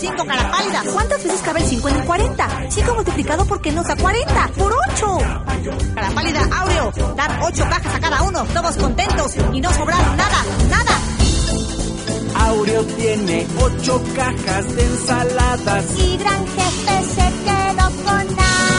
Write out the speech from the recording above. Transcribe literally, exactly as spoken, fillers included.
cinco, cara pálida. ¿Cuántas veces cabe el cinco en el cuarenta? cinco multiplicado por qué nos da cuarenta. ¡Por ocho! Cara pálida, Aureo, dar ocho cajas a cada uno, todos contentos y no sobraron nada, nada. Aureo tiene ocho cajas de ensaladas y Gran Jefe se quedó con nada.